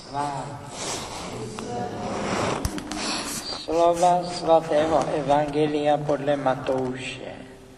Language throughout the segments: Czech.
s vámi. Slova svatého Evangelia podle Matouše.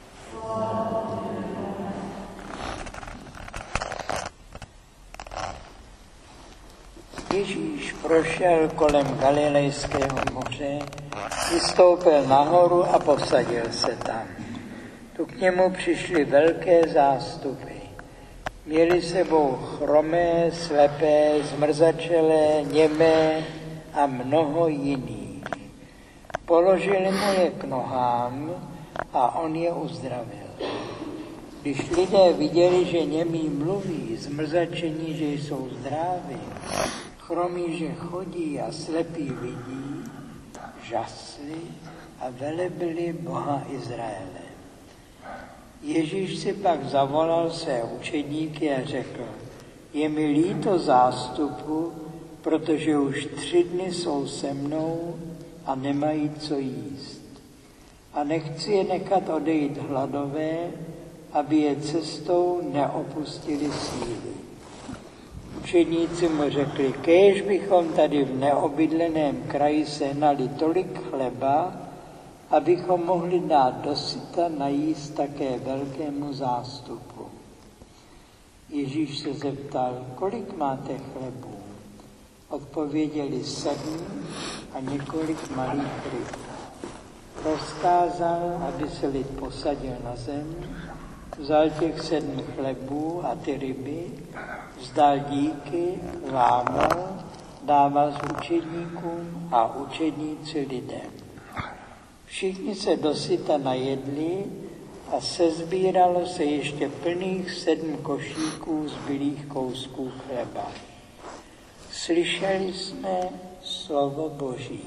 Ježíš prošel kolem Galilejského moře, vystoupil nahoru a posadil se tam. Tu k němu přišly velké zástupy. Měli sebou chromé, slepé, zmrzačelé, němé a mnoho jiných. Položili mu je k nohám a on je uzdravil. Když lidé viděli, že němí mluví, zmrzačení, že jsou zdraví, chromí, že chodí a slepí vidí, žasli a velebili Boha Izraele. Ježíš si pak zavolal své učedníky a řekl, je mi líto zástupu, protože už 3 dny jsou se mnou a nemají co jíst. A nechci je nechat odejít hladové, aby je cestou neopustili síly. Učedníci mu řekli, kéž bychom tady v neobydleném kraji sehnali tolik chleba, abychom mohli dát dosyta najíst také velkému zástupu. Ježíš se zeptal, kolik máte chlebů? Odpověděli 7 a několik malých ryb. Rozkázal, aby se lid posadil na zem, vzal těch 7 chlebů a ty ryby, vzdal díky, lámal, dával z učedníkům a učedníci lidem. Všichni se dosyta najedli a sezbíralo se ještě plných 7 košíků zbylých kousků chleba. Slyšeli jsme slovo Boží.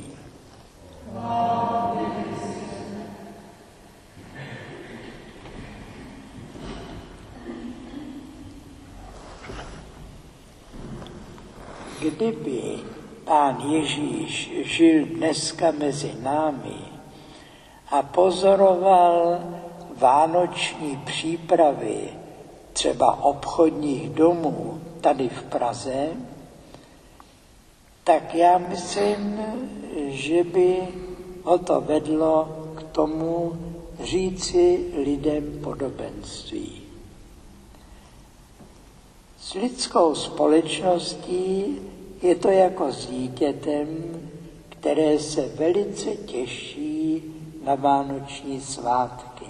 Kdyby Pán Ježíš žil dneska mezi námi a pozoroval vánoční přípravy třeba obchodních domů tady v Praze, tak já myslím, že by ho to vedlo k tomu říci lidem podobenství. S lidskou společností je to jako s dítětem, které se velice těší na vánoční svátky.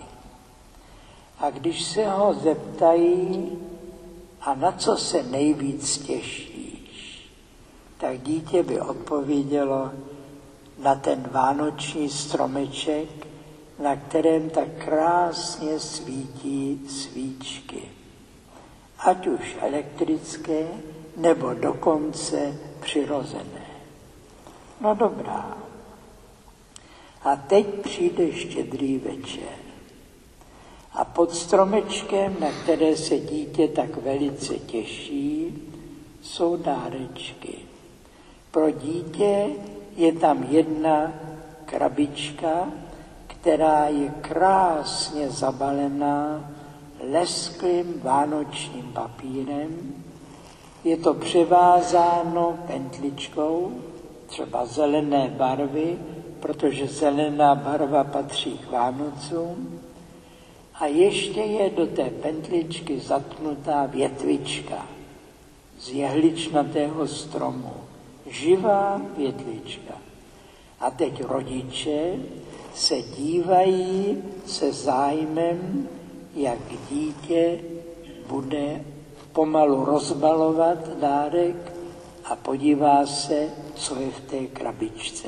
A když se ho zeptají, a na co se nejvíc těšíš, tak dítě by odpovědělo na ten vánoční stromeček, na kterém tak krásně svítí svíčky. Ať už elektrické, nebo dokonce přirozené. No dobrá. A teď přijde Štědrý večer. A pod stromečkem, na které se dítě tak velice těší, jsou dárečky. Pro dítě je tam jedna krabička, která je krásně zabalená lesklým vánočním papírem. Je to převázáno pentličkou, třeba zelené barvy, protože zelená barva patří k Vánocům. A ještě je do té pentličky zatknutá větvička z jehličnatého stromu. Živá větvička. A teď rodiče se dívají se zájmem, jak dítě bude pomalu rozbalovat dárek a podívá se, co je v té krabičce.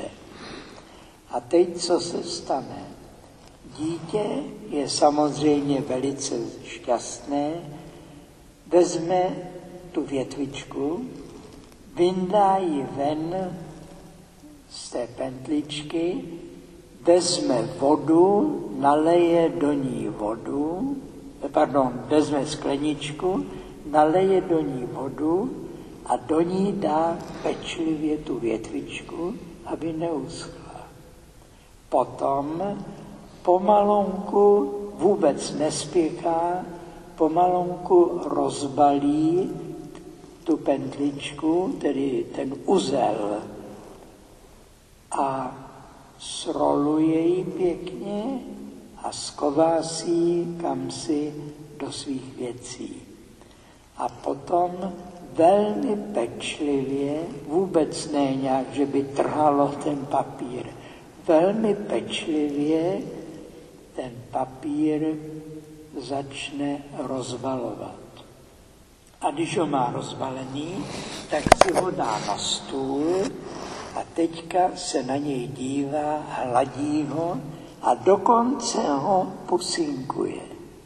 A teď, co se stane? Dítě je samozřejmě velice šťastné, vezme tu větvičku, vyndá ji ven z té pentličky, vezme vodu, naleje do ní vodu, vezme skleničku, naleje do ní vodu a do ní dá pečlivě tu větvičku, aby neuschla. Potom pomalonku, vůbec nespěchá, pomalonku rozbalí tu pentličku, tedy ten uzel, a sroluje ji pěkně a sková si ji kamsi do svých věcí. A potom velmi pečlivě, vůbec ne nějak, že by trhalo ten papír, velmi pečlivě ten papír začne rozbalovat. A když ho má rozbalený, tak si ho dá na stůl a teďka se na něj dívá, hladí ho a dokonce ho pusinkuje.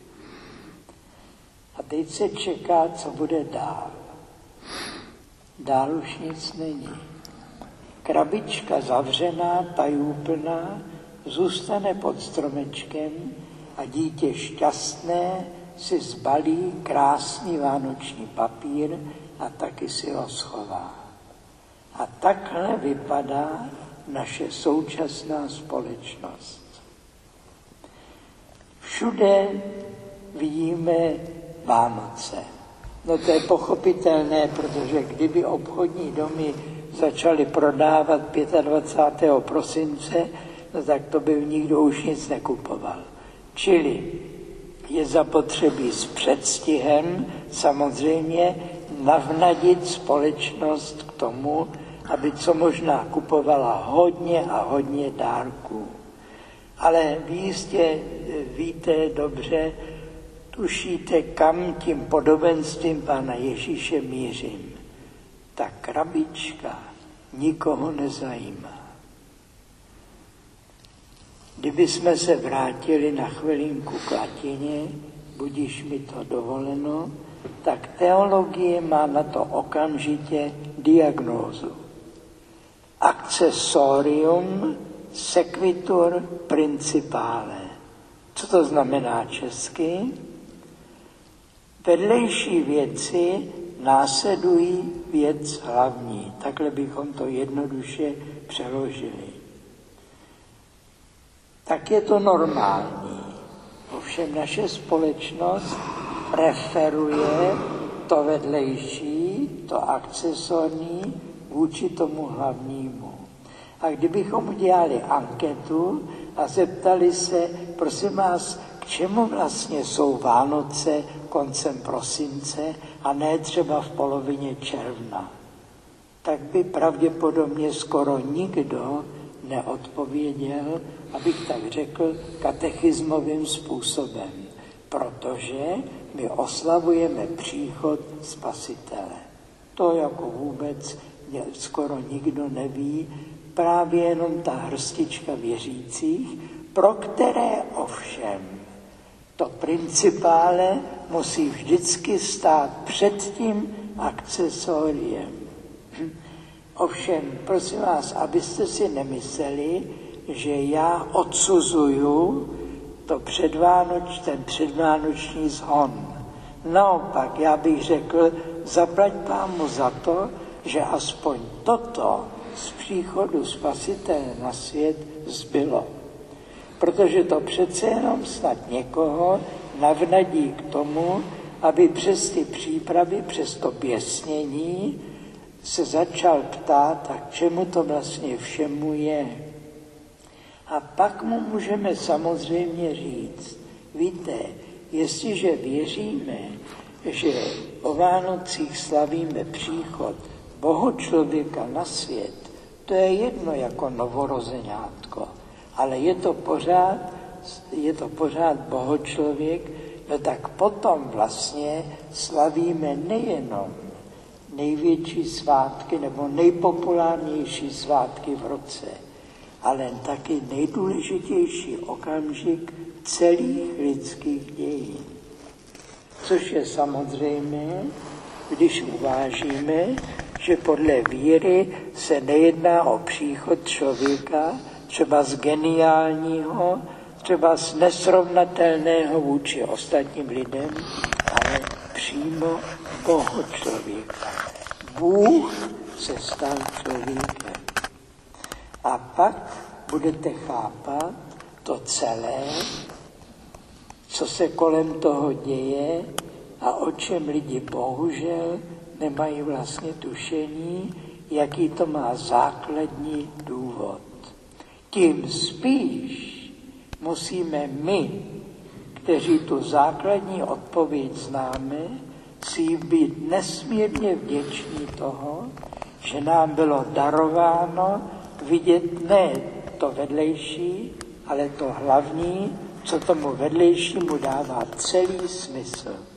A teď se čeká, co bude dál. Dál už nic není. Krabička zavřená, tajúplná, zůstane pod stromečkem a dítě šťastné si zbalí krásný vánoční papír a taky si ho schová. A takhle vypadá naše současná společnost. Všude vidíme Vánoce. No to je pochopitelné, protože kdyby obchodní domy začaly prodávat 25. prosince, no tak to by nikdo už nic nekupoval. Čili je zapotřebí s předstihem samozřejmě navnadit společnost k tomu, aby co možná kupovala hodně a hodně dárků. Ale vy jistě víte dobře, tušíte, kam tím podobenstvím Pána Ježíše mířím. Ta krabička nikoho nezajímá. Kdyby jsme se vrátili na chvilinku k latině, budiž mi to dovoleno, tak teologie má na to okamžitě diagnózu. Accessorium sequitur principale. Co to znamená česky? Vedlejší věci následují věc hlavní. Takhle bychom to jednoduše přeložili. Tak je to normální. Ovšem naše společnost preferuje to vedlejší, to akcesorní vůči tomu hlavnímu. A kdybychom udělali anketu a zeptali se, prosím vás, k čemu vlastně jsou Vánoce koncem prosince a ne třeba v polovině června, tak by pravděpodobně skoro nikdo neodpověděl, abych tak řekl, katechismovým způsobem, protože my oslavujeme příchod Spasitele. To jako vůbec skoro nikdo neví, právě jenom ta hrstička věřících, pro které ovšem to principále musí vždycky stát před tím akcesoriem. Ovšem, prosím vás, abyste si nemysleli, že já odsuzuju ten předvánoční zhon. Naopak, já bych řekl, zaplať Pánu za to, že aspoň toto z příchodu Spasitele na svět zbylo. Protože to přece jenom snad někoho navnadí k tomu, aby přes ty přípravy, přes to pěsnění se začal ptát, a k čemu to vlastně všemu je. A pak mu můžeme samozřejmě říct, víte, jestliže věříme, že o Vánocích slavíme příchod Bohočlověka na svět, to je jedno jako novorozeňátko, ale je to pořád Bohočlověk, no tak potom vlastně slavíme nejenom největší svátky nebo nejpopulárnější svátky v roce, ale taky nejdůležitější okamžik celých lidských dějin. Což je samozřejmé, když uvážíme, že podle víry se nejedná o příchod člověka, třeba z geniálního, třeba z nesrovnatelného vůči ostatním lidem, ale přímo Boha člověka. Bůh se stal člověkem. A pak budete chápat to celé, co se kolem toho děje a o čem lidi bohužel nemají vlastně tušení, jaký to má základní důvod. Tím spíš musíme my, kteří tu základní odpověď známe, si být nesmírně vděční toho, že nám bylo darováno vidět ne to vedlejší, ale to hlavní, co tomu vedlejšímu dává celý smysl.